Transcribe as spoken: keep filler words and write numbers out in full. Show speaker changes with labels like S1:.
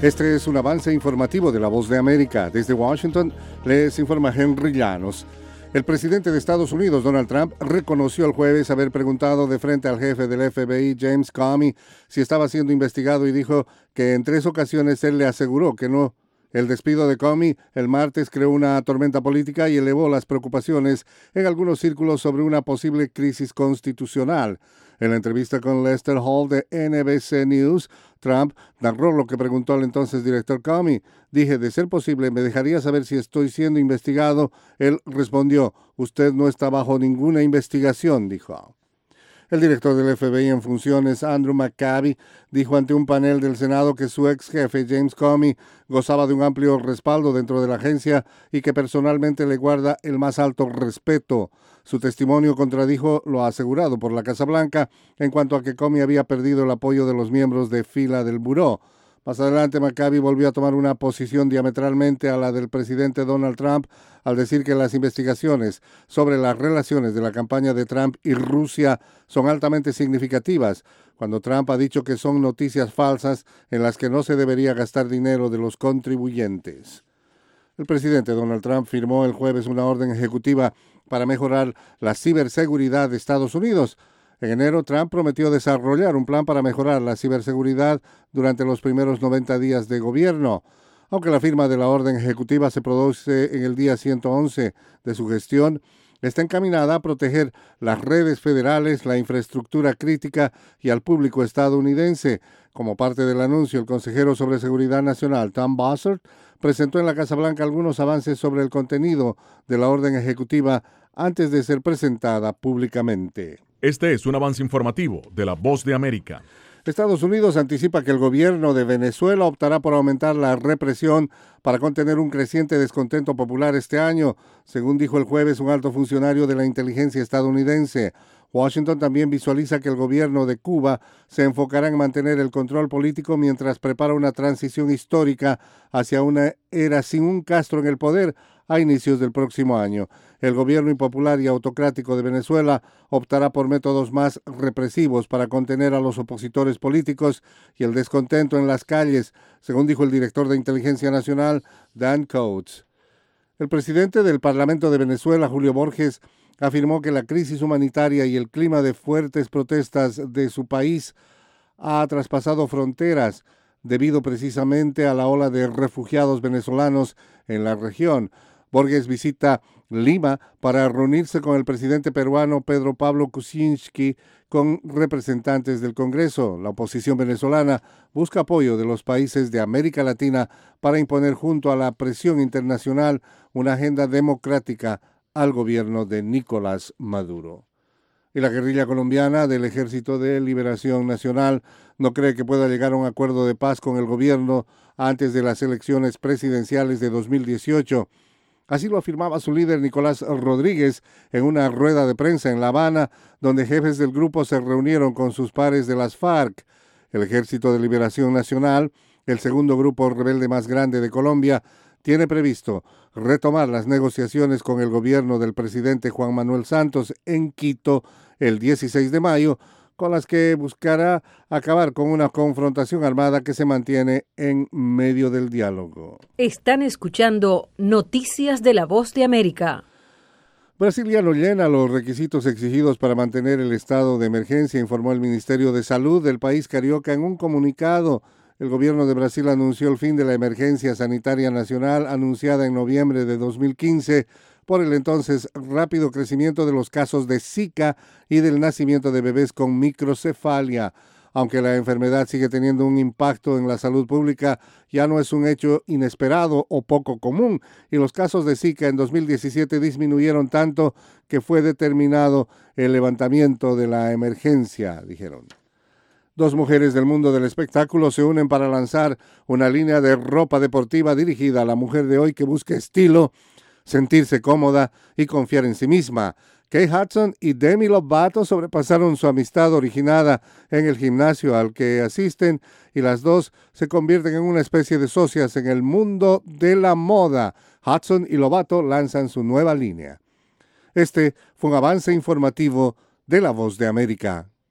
S1: Este es un avance informativo de La Voz de América. Desde Washington les informa Henry Llanos. El presidente de Estados Unidos, Donald Trump, reconoció el jueves haber preguntado de frente al jefe del F B I, James Comey, si estaba siendo investigado y dijo que en tres ocasiones él le aseguró que no. El despido de Comey el martes creó una tormenta política y elevó las preocupaciones en algunos círculos sobre una posible crisis constitucional. En la entrevista con Lester Hall de N B C News, Trump narró lo que preguntó al entonces director Comey. Dije, de ser posible, me dejaría saber si estoy siendo investigado. Él respondió, usted no está bajo ninguna investigación, dijo. El director del F B I en funciones, Andrew McCabe, dijo ante un panel del Senado que su ex jefe, James Comey, gozaba de un amplio respaldo dentro de la agencia y que personalmente le guarda el más alto respeto. Su testimonio contradijo lo asegurado por la Casa Blanca en cuanto a que Comey había perdido el apoyo de los miembros de fila del buró. Más adelante, McCabe volvió a tomar una posición diametralmente a la del presidente Donald Trump al decir que las investigaciones sobre las relaciones de la campaña de Trump y Rusia son altamente significativas, cuando Trump ha dicho que son noticias falsas en las que no se debería gastar dinero de los contribuyentes. El presidente Donald Trump firmó el jueves una orden ejecutiva para mejorar la ciberseguridad de Estados Unidos. En enero, Trump prometió desarrollar un plan para mejorar la ciberseguridad durante los primeros noventa días de gobierno. Aunque la firma de la orden ejecutiva se produce en el día ciento once de su gestión, está encaminada a proteger las redes federales, la infraestructura crítica y al público estadounidense. Como parte del anuncio, el consejero sobre seguridad nacional, Tom Bossert, presentó en la Casa Blanca algunos avances sobre el contenido de la orden ejecutiva antes de ser presentada públicamente.
S2: Este es un avance informativo de La Voz de América.
S1: Estados Unidos anticipa que el gobierno de Venezuela optará por aumentar la represión para contener un creciente descontento popular este año, según dijo el jueves un alto funcionario de la inteligencia estadounidense. Washington también visualiza que el gobierno de Cuba se enfocará en mantener el control político mientras prepara una transición histórica hacia una era sin un Castro en el poder a inicios del próximo año. El gobierno impopular y autocrático de Venezuela optará por métodos más represivos para contener a los opositores políticos y el descontento en las calles, según dijo el director de Inteligencia Nacional, Dan Coats. El presidente del Parlamento de Venezuela, Julio Borges, afirmó que la crisis humanitaria y el clima de fuertes protestas de su país ha traspasado fronteras debido precisamente a la ola de refugiados venezolanos en la región. Borges visita Lima para reunirse con el presidente peruano Pedro Pablo Kuczynski con representantes del Congreso. La oposición venezolana busca apoyo de los países de América Latina para imponer junto a la presión internacional una agenda democrática al gobierno de Nicolás Maduro. Y la guerrilla colombiana del Ejército de Liberación Nacional no cree que pueda llegar a un acuerdo de paz con el gobierno antes de las elecciones presidenciales de dos mil dieciocho. Así lo afirmaba su líder Nicolás Rodríguez en una rueda de prensa en La Habana, donde jefes del grupo se reunieron con sus pares de las FARC. El Ejército de Liberación Nacional, el segundo grupo rebelde más grande de Colombia, tiene previsto retomar las negociaciones con el gobierno del presidente Juan Manuel Santos en Quito el dieciséis de mayo, con las que buscará acabar con una confrontación armada que se mantiene en medio del diálogo.
S3: Están escuchando Noticias de La Voz de América.
S1: Brasil ya no llena los requisitos exigidos para mantener el estado de emergencia, informó el Ministerio de Salud del país carioca en un comunicado. El gobierno de Brasil anunció el fin de la emergencia sanitaria nacional anunciada en noviembre de dos mil quince por el entonces rápido crecimiento de los casos de Zika y del nacimiento de bebés con microcefalia. Aunque la enfermedad sigue teniendo un impacto en la salud pública, ya no es un hecho inesperado o poco común, y los casos de Zika en dos mil diecisiete disminuyeron tanto que fue determinado el levantamiento de la emergencia, dijeron. Dos mujeres del mundo del espectáculo se unen para lanzar una línea de ropa deportiva dirigida a la mujer de hoy que busca estilo, sentirse cómoda y confiar en sí misma. Kate Hudson y Demi Lovato sobrepasaron su amistad originada en el gimnasio al que asisten y las dos se convierten en una especie de socias en el mundo de la moda. Hudson y Lovato lanzan su nueva línea. Este fue un avance informativo de La Voz de América.